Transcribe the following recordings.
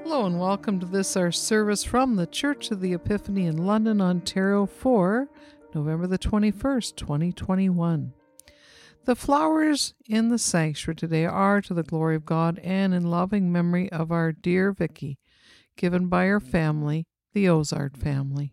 Hello and welcome to this, our service from the Church of the Epiphany in London, Ontario for November the 21st, 2021. The flowers in the sanctuary today are to the glory of God and in loving memory of our dear Vicky, given by her family, the Ozard family.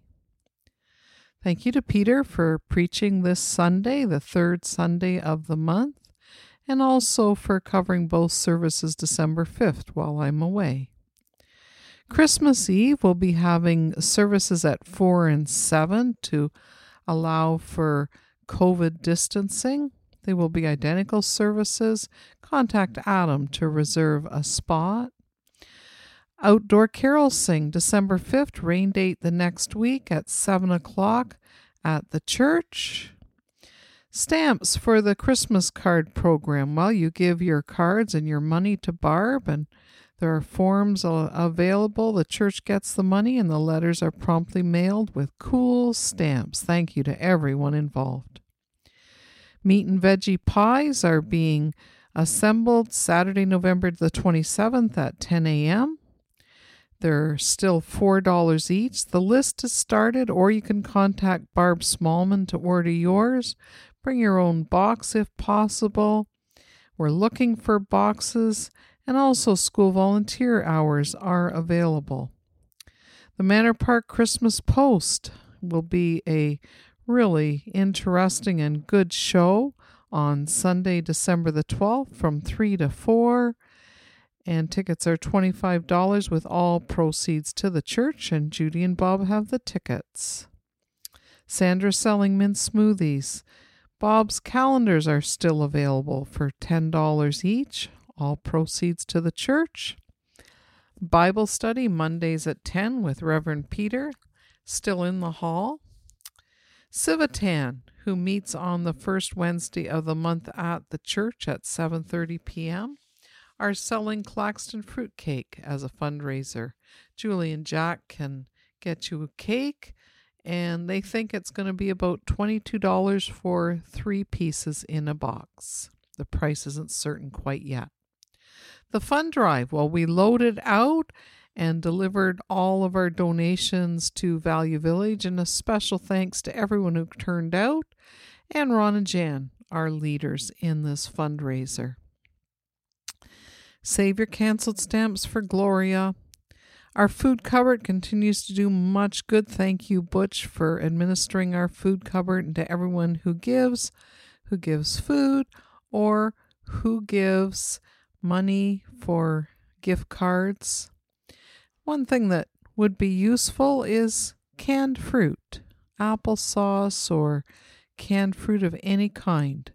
Thank you to Peter for preaching this Sunday, the third Sunday of the month, and also for covering both services December 5th while I'm away. Christmas Eve, we'll be having services at 4 and 7 to allow for COVID distancing. They will be identical services. Contact Adam to reserve a spot. Outdoor carol sing December 5th, rain date the next week at 7 o'clock at the church. Stamps for the Christmas card program. Well, you give your cards and your money to Barb, and there are forms available. The church gets the money and the letters are promptly mailed with cool stamps. Thank you to everyone involved. Meat and veggie pies are being assembled Saturday, November the 27th at 10 a.m. They're still $4 each. The list is started, or you can contact Barb Smallman to order yours. Bring your own box if possible. We're looking for boxes. And also school volunteer hours are available. The Manor Park Christmas Post will be a really interesting and good show on Sunday, December the 12th from 3 to 4. And tickets are $25 with all proceeds to the church, and Judy and Bob have the tickets. Sandra's selling mint smoothies. Bob's calendars are still available for $10 each. All proceeds to the church. Bible study Mondays at 10 with Reverend Peter, still in the hall. Civitan, who meets on the first Wednesday of the month at the church at 7:30 p.m., are selling Claxton fruitcake as a fundraiser. Julie and Jack can get you a cake, and they think it's going to be about $22 for 3 pieces in a box. The price isn't certain quite yet. The fund drive, well, we loaded out and delivered all of our donations to Value Village, and a special thanks to everyone who turned out, and Ron and Jan, our leaders in this fundraiser. Save your canceled stamps for Gloria. Our food cupboard continues to do much good. Thank you, Butch, for administering our food cupboard, and to everyone who gives food or who gives money for gift cards. One thing that would be useful is canned fruit, applesauce, or canned fruit of any kind.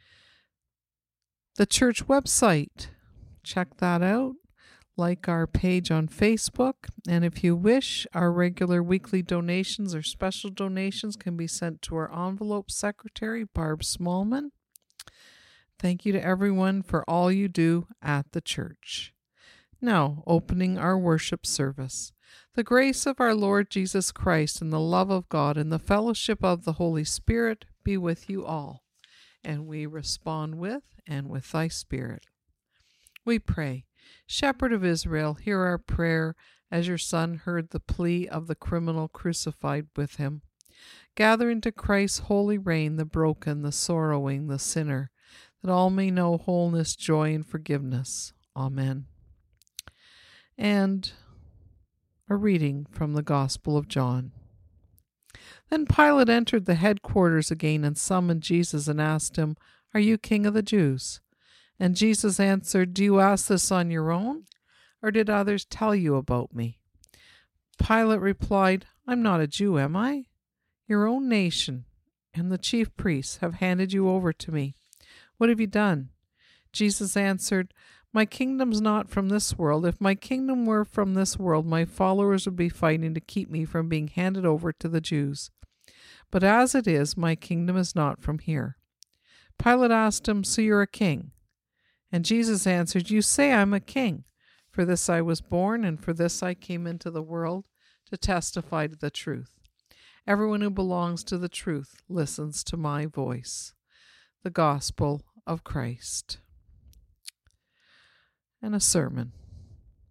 The church website, check that out. Like our page on Facebook, and if you wish, our regular weekly donations or special donations can be sent to our envelope secretary, Barb Smallman. Thank you to everyone for all you do at the church. Now, opening our worship service. The grace of our Lord Jesus Christ and the love of God and the fellowship of the Holy Spirit be with you all. And we respond with, and with thy Spirit. We pray, Shepherd of Israel, hear our prayer as your Son heard the plea of the criminal crucified with him. Gather into Christ's holy reign the broken, the sorrowing, the sinner, that all may know wholeness, joy, and forgiveness. Amen. And a reading from the Gospel of John. Then Pilate entered the headquarters again and summoned Jesus and asked him, "Are you king of the Jews?" And Jesus answered, "Do you ask this on your own, or did others tell you about me?" Pilate replied, "I'm not a Jew, am I? Your own nation and the chief priests have handed you over to me. What have you done?" Jesus answered, "My kingdom's not from this world. If my kingdom were from this world, my followers would be fighting to keep me from being handed over to the Jews. But as it is, my kingdom is not from here." Pilate asked him, "So you're a king?" And Jesus answered, "You say I'm a king. For this I was born, and for this I came into the world, to testify to the truth. Everyone who belongs to the truth listens to my voice." The Gospel of Christ. And a sermon.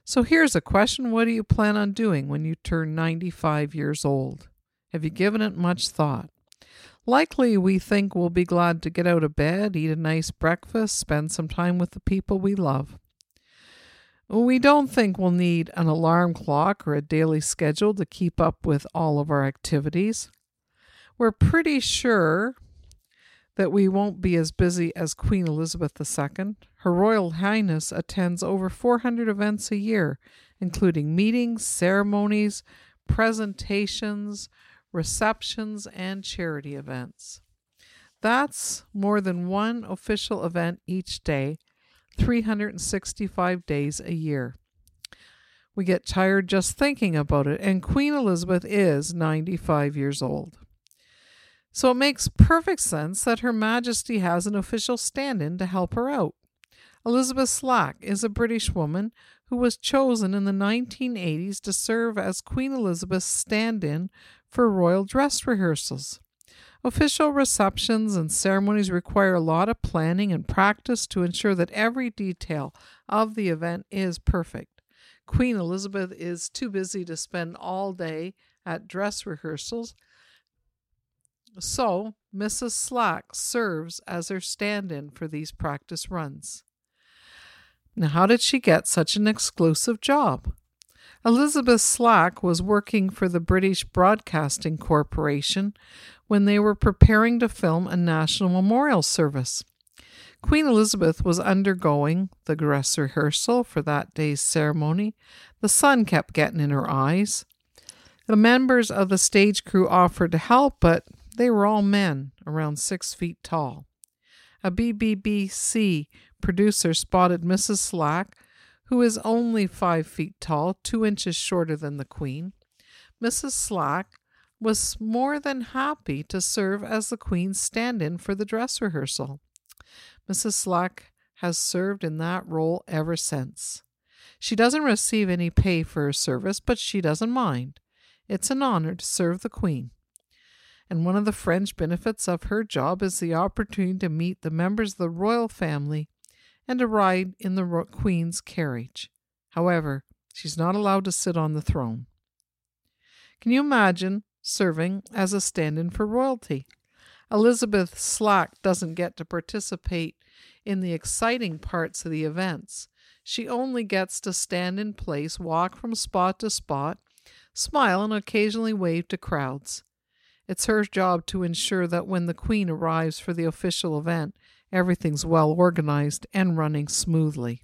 So here's a question. What do you plan on doing when you turn 95 years old? Have you given it much thought? Likely we think we'll be glad to get out of bed, eat a nice breakfast, spend some time with the people we love. We don't think we'll need an alarm clock or a daily schedule to keep up with all of our activities. We're pretty sure that we won't be as busy as Queen Elizabeth II. Her Royal Highness attends over 400 events a year, including meetings, ceremonies, presentations, receptions, and charity events. That's more than one official event each day, 365 days a year. We get tired just thinking about it, and Queen Elizabeth is 95 years old. So it makes perfect sense that Her Majesty has an official stand-in to help her out. Elizabeth Slack is a British woman who was chosen in the 1980s to serve as Queen Elizabeth's stand-in for royal dress rehearsals. Official receptions and ceremonies require a lot of planning and practice to ensure that every detail of the event is perfect. Queen Elizabeth is too busy to spend all day at dress rehearsals, so Mrs. Slack serves as her stand-in for these practice runs. Now, how did she get such an exclusive job? Elizabeth Slack was working for the British Broadcasting Corporation when they were preparing to film a national memorial service. Queen Elizabeth was undergoing the dress rehearsal for that day's ceremony. The sun kept getting in her eyes. The members of the stage crew offered to help, but they were all men, around 6 feet tall. A BBC producer spotted Mrs. Slack, who is only 5 feet tall, 2 inches shorter than the Queen. Mrs. Slack was more than happy to serve as the Queen's stand-in for the dress rehearsal. Mrs. Slack has served in that role ever since. She doesn't receive any pay for her service, but she doesn't mind. It's an honor to serve the Queen. And one of the fringe benefits of her job is the opportunity to meet the members of the royal family and to ride in the Queen's carriage. However, she's not allowed to sit on the throne. Can you imagine serving as a stand-in for royalty? Elizabeth Slack doesn't get to participate in the exciting parts of the events. She only gets to stand in place, walk from spot to spot, smile, and occasionally wave to crowds. It's her job to ensure that when the Queen arrives for the official event, everything's well organized and running smoothly.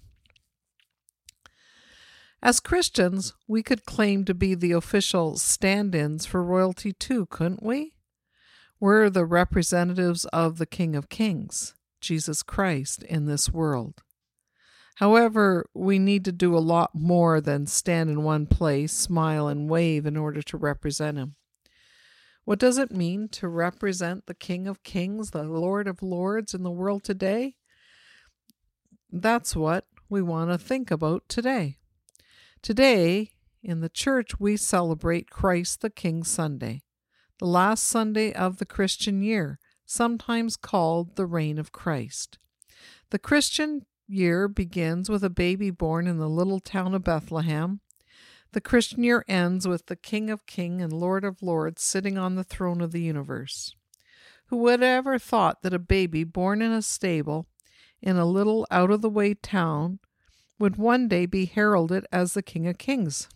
As Christians, we could claim to be the official stand-ins for royalty too, couldn't we? We're the representatives of the King of Kings, Jesus Christ, in this world. However, we need to do a lot more than stand in one place, smile, and wave in order to represent him. What does it mean to represent the King of Kings, the Lord of Lords in the world today? That's what we want to think about today. Today, in the church, we celebrate Christ the King Sunday, the last Sunday of the Christian year, sometimes called the Reign of Christ. The Christian year begins with a baby born in the little town of Bethlehem. The Christian year ends with the King of Kings and Lord of Lords sitting on the throne of the universe. Who would ever thought that a baby born in a stable in a little out-of-the-way town would one day be heralded as the King of Kings?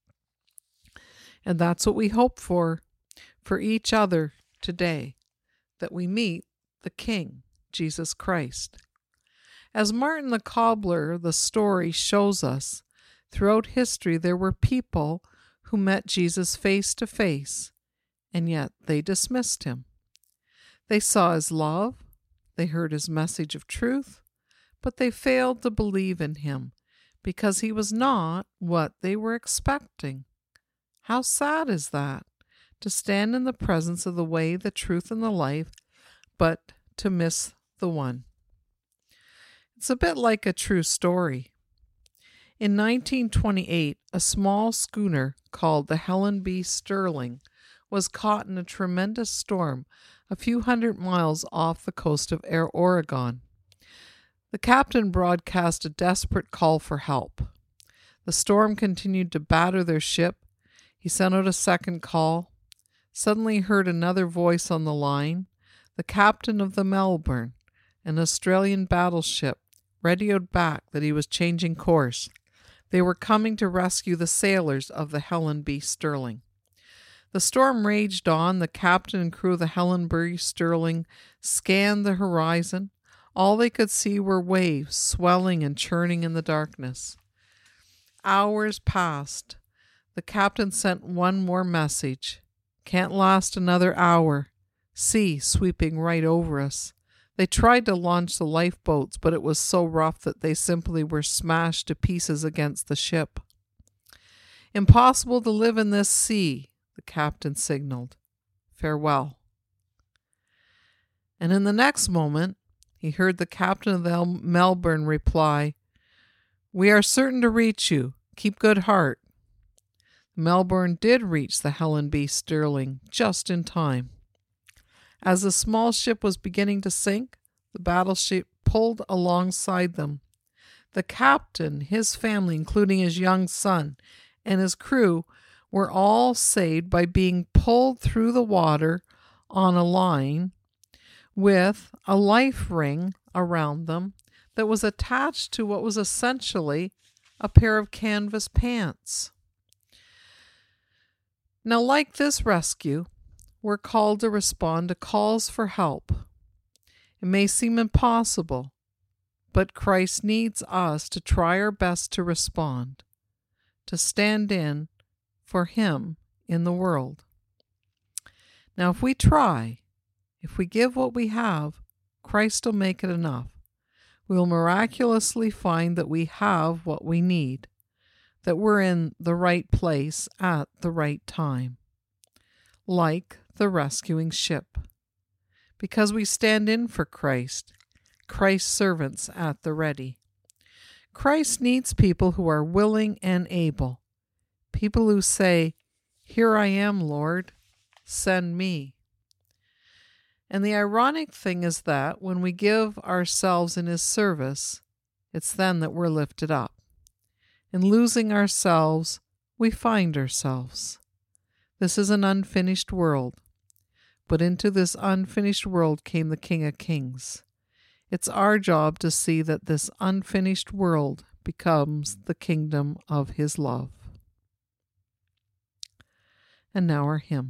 And that's what we hope for each other today, that we meet the King, Jesus Christ. As Martin the Cobbler, the story shows us, throughout history there were people who met Jesus face to face, and yet they dismissed him. They saw his love, they heard his message of truth, but they failed to believe in him because he was not what they were expecting. How sad is that? To stand in the presence of the way, the truth, and the life, but to miss the one. It's a bit like a true story. In 1928, a small schooner called the Helen B. Sterling was caught in a tremendous storm a few hundred miles off the coast of Oregon. The captain broadcast a desperate call for help. The storm continued to batter their ship. He sent out a second call. Suddenly he heard another voice on the line. The captain of the Melbourne, an Australian battleship, radioed back that he was changing course. They were coming to rescue the sailors of the Helen B. Sterling. The storm raged on. The captain and crew of the Helen B. Sterling scanned the horizon. All they could see were waves swelling and churning in the darkness. Hours passed. The captain sent one more message. Can't last another hour. Sea sweeping right over us. They tried to launch the lifeboats, but it was so rough that they simply were smashed to pieces against the ship. Impossible to live in this sea, the captain signaled. Farewell. And in the next moment, he heard the captain of the Melbourne reply, We are certain to reach you. Keep good heart. The Melbourne did reach the Helen B. Sterling just in time. As the small ship was beginning to sink, the battleship pulled alongside them. The captain, his family, including his young son, and his crew were all saved by being pulled through the water on a line with a life ring around them that was attached to what was essentially a pair of canvas pants. Now, like this rescue, we're called to respond to calls for help. It may seem impossible, but Christ needs us to try our best to respond, to stand in for Him in the world. Now, if we try, if we give what we have, Christ will make it enough. We will miraculously find that we have what we need, that we're in the right place at the right time, like the rescuing ship. Because we stand in for Christ, Christ's servants at the ready. Christ needs people who are willing and able, people who say, Here I am, Lord, send me. And the ironic thing is that when we give ourselves in His service, it's then that we're lifted up. In losing ourselves, we find ourselves. This is an unfinished world, but into this unfinished world came the King of Kings. It's our job to see that this unfinished world becomes the kingdom of His love. And now our hymn.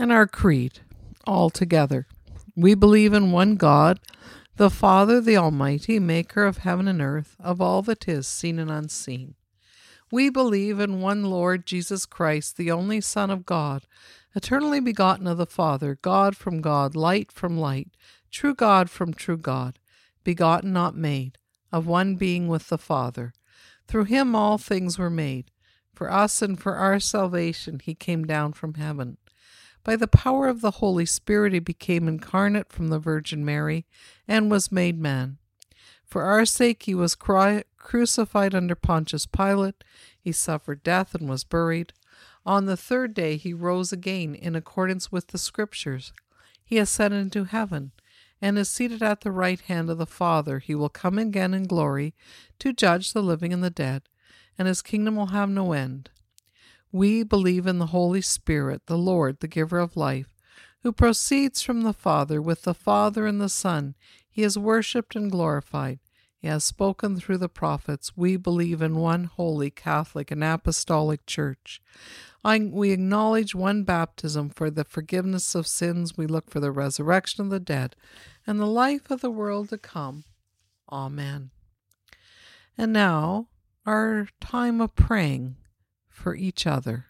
And our creed, all together. We believe in one God, the Father, the Almighty, maker of heaven and earth, of all that is seen and unseen. We believe in one Lord Jesus Christ, the only Son of God, eternally begotten of the Father, God from God, light from light, true God from true God, begotten not made, of one being with the Father. Through him all things were made. For us and for our salvation he came down from heaven. By the power of the Holy Spirit he became incarnate from the Virgin Mary and was made man. For our sake he was crucified under Pontius Pilate. He suffered death and was buried. On the third day he rose again in accordance with the Scriptures. He ascended into heaven and is seated at the right hand of the Father. He will come again in glory to judge the living and the dead, and his kingdom will have no end. We believe in the Holy Spirit, the Lord, the giver of life, who proceeds from the Father. With the Father and the Son he is worshipped and glorified. He has spoken through the prophets. We believe in one holy, Catholic, and Apostolic Church. We acknowledge one baptism for the forgiveness of sins. We look for the resurrection of the dead and the life of the world to come. Amen. And now, our time of praying for each other.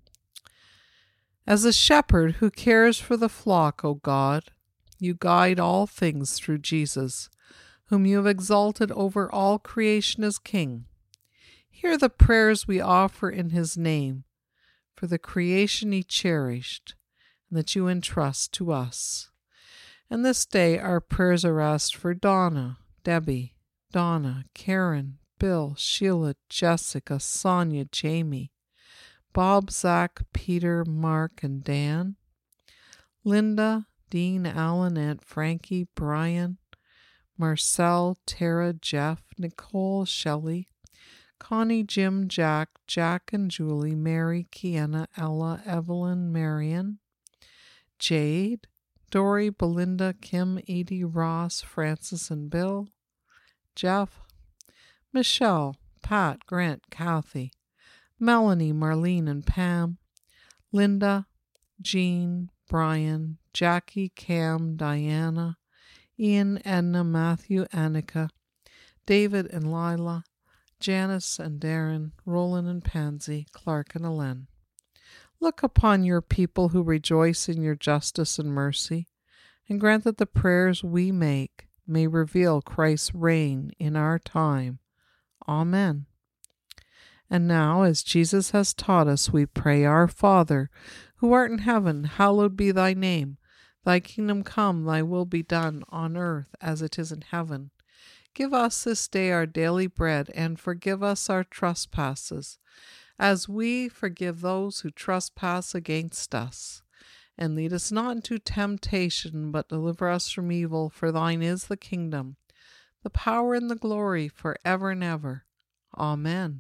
As a shepherd who cares for the flock, O God, you guide all things through Jesus, whom you have exalted over all creation as King. Hear the prayers we offer in his name, for the creation he cherished, and that you entrust to us. And this day our prayers are asked for Donna, Debbie, Donna, Karen, Bill, Sheila, Jessica, Sonia, Jamie, Bob, Zach, Peter, Mark, and Dan, Linda, Dean, Alan, Aunt Frankie, Brian, Marcel, Tara, Jeff, Nicole, Shelley, Connie, Jim, Jack, Jack and Julie, Mary, Kiana, Ella, Evelyn, Marion, Jade, Dory, Belinda, Kim, Edie, Ross, Francis and Bill, Jeff, Michelle, Pat, Grant, Kathy, Melanie, Marlene and Pam, Linda, Jean, Brian, Jackie, Cam, Diana, Ian, Edna, Matthew, Annika, David and Lila, Janice and Darren, Roland and Pansy, Clark and Ellen. Look upon your people who rejoice in your justice and mercy, and grant that the prayers we make may reveal Christ's reign in our time. Amen. And now, as Jesus has taught us, we pray, Our Father, who art in heaven, hallowed be thy name. Thy kingdom come, thy will be done, on earth as it is in heaven. Give us this day our daily bread, and forgive us our trespasses, as we forgive those who trespass against us. And lead us not into temptation, but deliver us from evil. For thine is the kingdom, the power, and the glory, for ever and ever. Amen.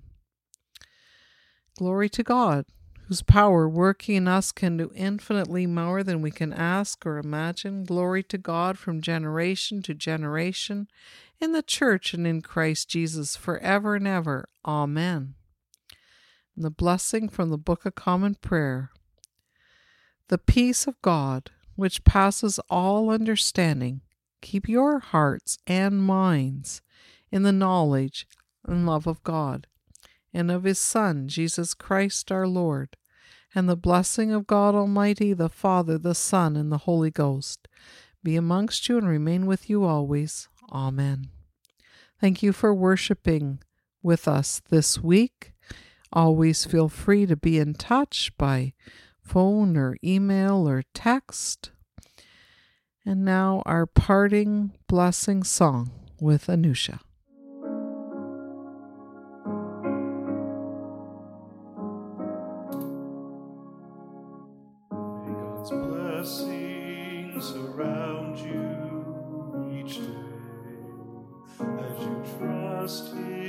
Glory to God, whose power working in us can do infinitely more than we can ask or imagine. Glory to God from generation to generation, in the Church and in Christ Jesus, forever and ever. Amen. And the blessing from the Book of Common Prayer. The peace of God, which passes all understanding, keep your hearts and minds in the knowledge and love of God, and of his Son, Jesus Christ our Lord. And the blessing of God Almighty, the Father, the Son, and the Holy Ghost be amongst you and remain with you always. Amen. Thank you for worshiping with us this week. Always feel free to be in touch by phone or email or text. And now our parting blessing song with Anusha. Blessings surround you each day as you trust Him.